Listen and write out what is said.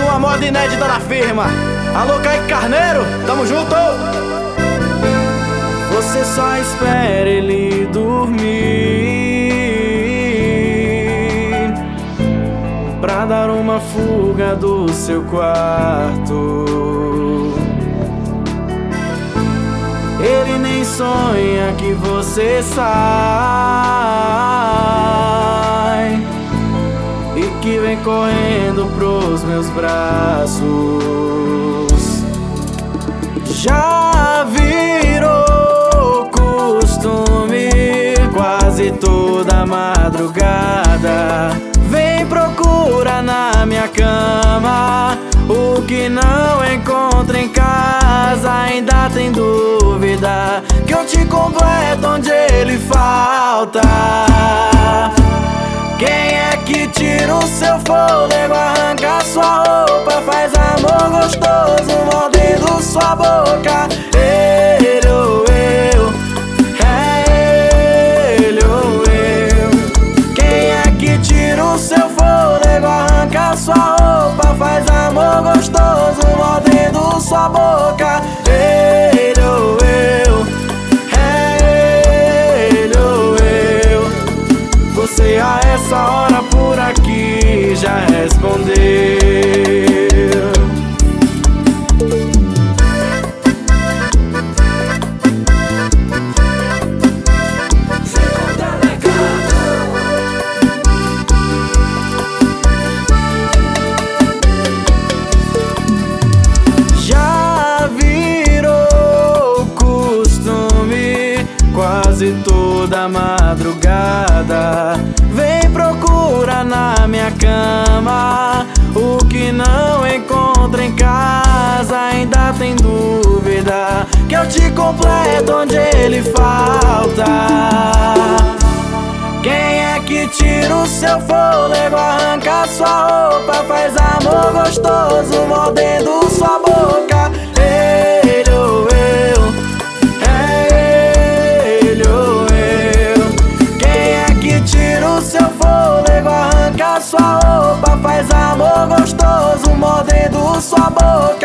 uma moda inédita da firma. Alô, Kaique Carneiro, tamo junto! Você só espera ele dormir pra dar uma fuga do seu quarto. Ele nem sonha que você sai e que vem correndo pros meus braços. Já virou costume, quase toda madrugada vem procurar na minha cama. O que não encontra em casa, ainda tem dúvida que eu te completo onde ele falta. Quem é que tira o seu fôlego, arranca sua roupa, faz amor gostoso mordendo sua boca? Ele ou eu, é ele ou eu. Quem é que tira o seu fôlego, arranca sua roupa, faz amor gostoso mordendo sua boca? Ele ou eu, é ele ou eu. Você a essa hora por aqui já respondeu. Já virou costume, quase toda madrugada vem procurar na minha cama. O que não encontra em casa, ainda tem dúvida que eu te completo onde ele falta. Quem é que tira o seu fôlego, arranca sua roupa, faz amor gostoso mordendo sua boca? Ele ou eu, é ele ou eu. Quem é que tira o seu fôlego, arranca sua roupa, faz amor gostoso mordendo sua boca?